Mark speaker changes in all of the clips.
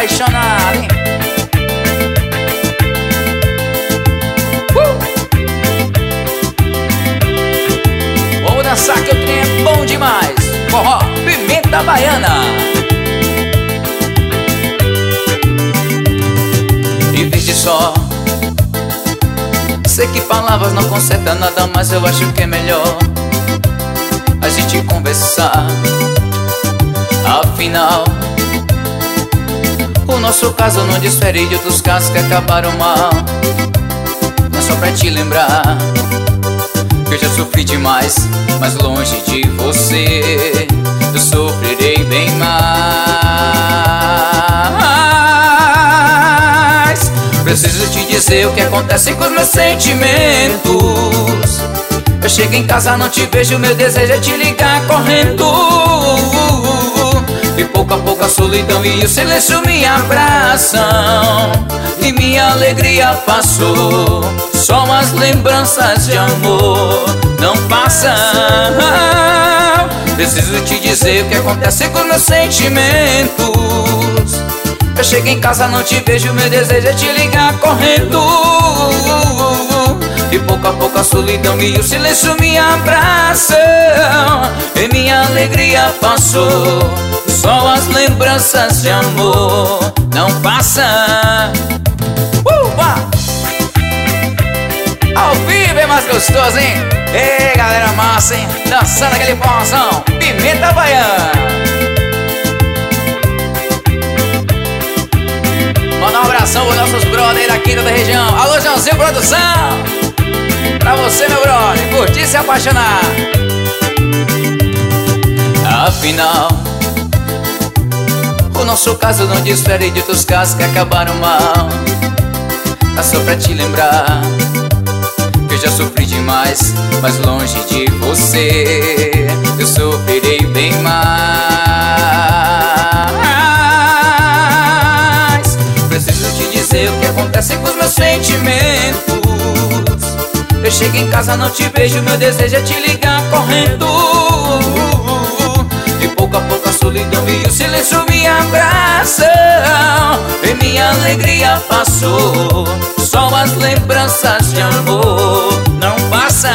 Speaker 1: apaixonado, hein? Vamos dançar que o trem é bom demais. Forró, Pimenta Baiana. Em vez de só, sei que palavras não consertam nada, mas eu acho que é melhor a gente conversar. Afinal, o nosso caso não difere de outros casos que acabaram mal. Mas só pra te lembrar que eu já sofri demais, mas longe de você eu sofrerei bem mais. Preciso te dizer o que acontece com os meus sentimentos. Eu chego em casa, não te vejo, meu desejo é te ligar correndo. E pouco a pouco a solidão e o silêncio me abraçam, e minha alegria passou. Só as lembranças de amor não passam. Preciso te dizer o que acontece com meus sentimentos. Eu chego em casa, não te vejo, meu desejo é te ligar correndo. E pouco a pouco a solidão e o silêncio me abraçam, e minha alegria passou. Só as lembranças de amor não passam. Ao vivo é mais gostoso, hein? Ei, galera massa, hein? Dançando aquele forrozão, Pimenta Baiana. Manda um abração pros nossos brothers aqui da região. Alô, Joãozinho Produção. Pra você, meu brother, curtir e se apaixonar. Afinal, o nosso caso não difere de outros casos que acabaram mal. É só pra te lembrar que eu já sofri demais, mas longe de você eu sofrerei bem mais. Preciso te dizer o que acontece com os meus sentimentos. Eu chego em casa, não te vejo, meu desejo é te ligar correndo. E pouco a pouco a solidão e o silêncio me abraçam, e minha alegria passou. Só as lembranças de amor não passam.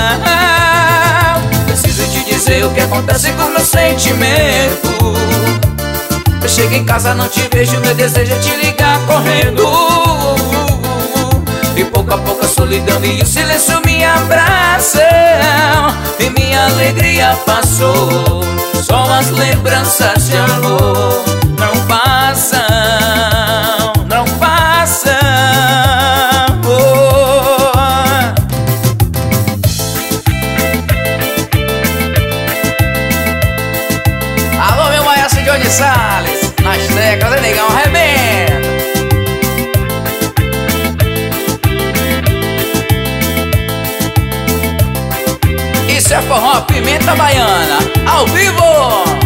Speaker 1: Preciso te dizer o que acontece com meus sentimentos. Eu chego em casa, não te vejo, meu desejo é te ligar correndo. E pouco a pouco a solidão e o silêncio me abraçam, e minha alegria passou. Só as lembranças de amor não passam, não passam. Alô, meu maestro Johnny Salles, nas teclas, é negão, arrebenta. Isso é forró Pimenta Baiana, ao vivo!